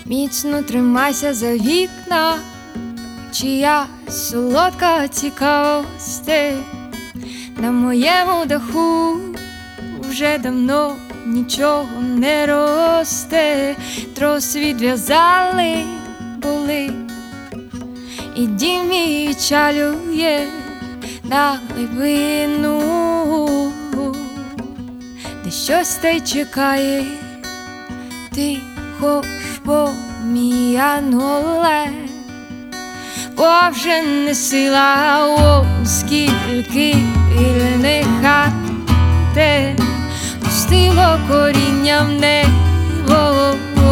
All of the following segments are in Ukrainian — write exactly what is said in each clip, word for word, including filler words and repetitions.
Міцно тримайся за вікна, чия солодка цікавість. На моєму даху вже давно нічого не росте. Трос відв'язали були, і дім мій чалює на глибину, де щось та й чекає. Тихо ж, бо мій янголе, бо вже не сила, о, скільки вільних хат те пустило коріння в небо.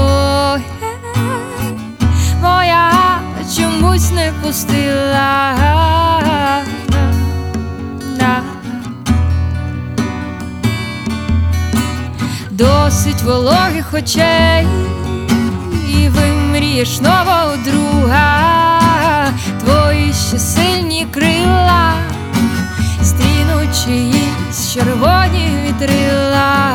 Моя чомусь не пустила. Досить вологих очей, і вимрієш нового друга. Твої ще сильні крила стрінуть чиїсь червоні вітрила.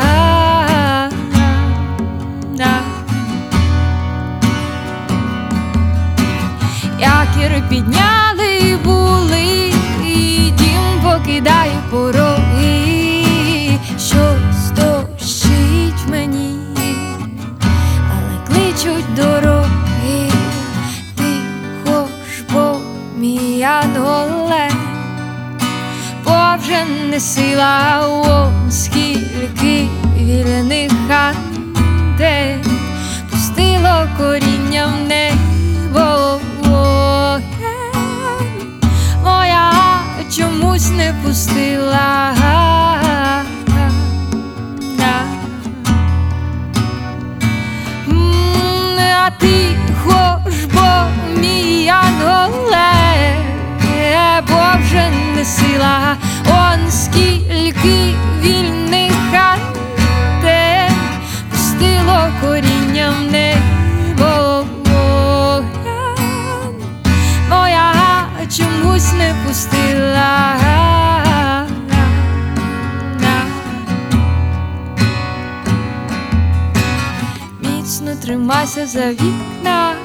Якір підняли були, і дім покидає пороги. Щось дощить мені, але кличуть дороги. Тихо ж, бо мій янголе, бо вже не сила, о, скільки вільних хат те пустило коріння в небо. Моя чомусь не пустила. А тихо ж, бо мій янголе, бо вже не сила, он скільки вільних хат те пустило коріння в небо. Моя чомусь не пустила. Міцно тримайся за вікна,